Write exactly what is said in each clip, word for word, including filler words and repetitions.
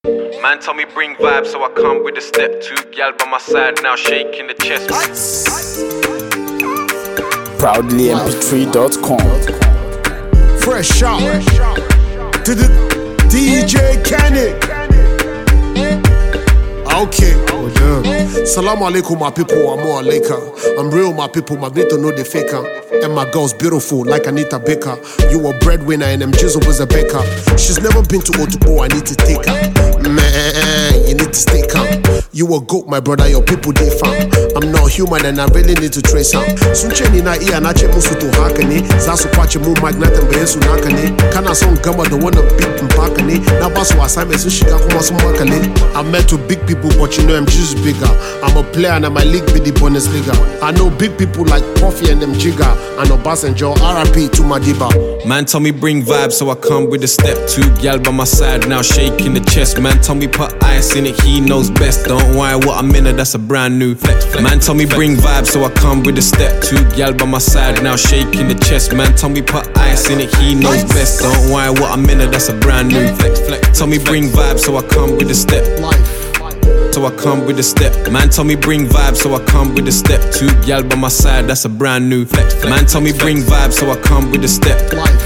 Man told me bring vibes, so I come with a step. Two gal by my side, now shaking the chest. Proudly M P three dot com. Fresh out to the D J Kenny. Okay. Oh, yeah. Salam alaikum, my people. I'm more Laker. I'm real, my people. Magneto know the faker. And my girl's beautiful, like Anita Baker. You a breadwinner, and M Jizzle was a baker. She's never been to O two O. I need to take her. Man, you need to stay calm. You a goat, my brother. Your people they found. I'm not human, and I really need to trace out. Suncheni na iya na che musu to hakani. Zasu kwache mu magnet and beyesu nakani. Kana song gamba the one of big mpakani. Na basu assignment so shika kuma su makani. I'm met with big people, but you know I'm just bigger. I'm a player and my league be the Bundesliga. I know big people like Puffy and them Jigga. And Obasanjo, R I P to Madiba. Man told me bring vibes, so I come with a step. Two gal by my side, now shaking the chest. Man told me put ice in it, he knows best. Don't worry what I'm in it, that's a brand new flex. flex Man told me bring vibes, so I come with a step. Two gal by my side, now shaking the chest. Man told me put ice in it, he knows best. Don't worry what I'm in it, that's a brand new flex. flex Told me bring vibes, so I come with a step. So I come with a step. Man told me bring vibes, so I come with a step. Two gal by my side, that's a brand new flex. Man told me bring vibes, so I come with a step.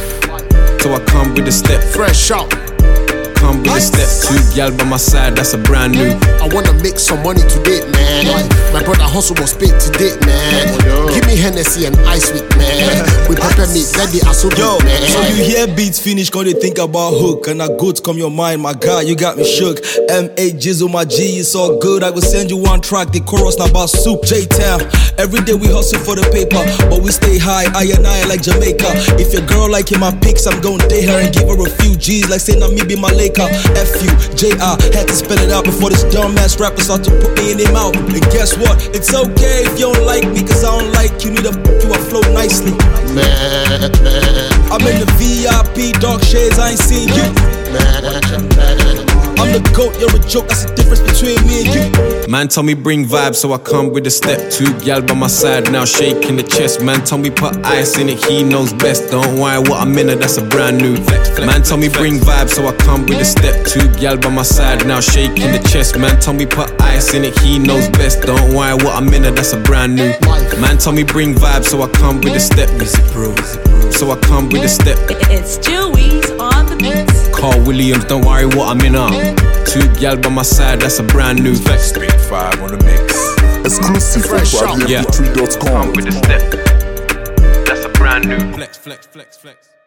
So I come with a step. Fresh out. Come with a step. Two gal by my side, that's a brand new. I wanna make some money today, man. My brother hustle was paid today, man. Give me Hennessy and ice with, man. We pepper meat, daddy I so Yo, man. so you hear beats finish, cause they think about hook. And a goods come your mind, my God, you got me shook. M A Jizzle, my G, it's all good. I will send you one track, the chorus now about soup. J-Town, every day we hustle for the paper, but we stay high, I and I like Jamaica. If your girl like in my pics, I'm gon' date her and give her a few G's, like saying I'm me be my Laker. F U J I, had to spell it out before this dumbass rapper start to put me in their mouth. And guess what? It's okay if you don't like me, cause I don't like you. Need a you I flow nicely. Man, man. I'm in the V I P, dark shades, I ain't seen you. Man, man. I'm the GOAT, you're a joke, that's the difference between me and you. Man told me bring vibes, so I come with a step. Two gal by my side, now shaking the chest. Man told me put ice in it, he knows best. Don't worry what I'm in it, that's a brand new flex. Man told me bring vibes, so I come with a step. Two gal by my side, now shaking the chest. Man told me put ice in it, he knows best. Don't worry what I'm in it, that's a brand new. Man told me bring vibes, so I come with a step. So I come with a step. It's Chewy's on the beats. Carl Williams, don't worry what I'm in on. Two gal by my side, that's a brand new flex. Speed five on the mix. Exclusive for Proudly M P three dot com. Come with a step. That's a brand new flex, flex, flex, flex.